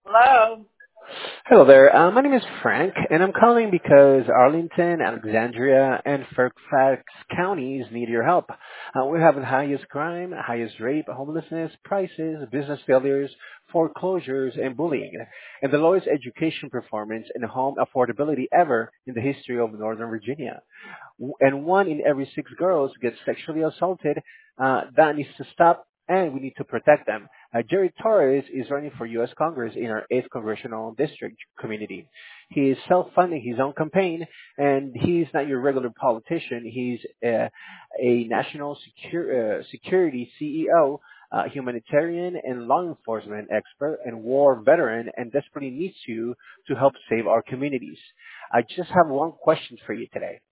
Hello. Hello there. My name is Frank, and I'm calling because Arlington, Alexandria, and Fairfax counties need your help. We have the highest crime, highest rape, homelessness, prices, business failures, foreclosures, and bullying, and the lowest education performance and home affordability ever in the history of Northern Virginia. And one in every six girls gets sexually assaulted. That needs to stop, and we need to protect them. Jerry Torres is running for U.S. Congress in our 8th Congressional District community. He is self-funding his own campaign, and he's not your regular politician. He's a national security CEO, humanitarian and law enforcement expert, and war veteran, and desperately needs you to help save our communities. I just have one question for you today.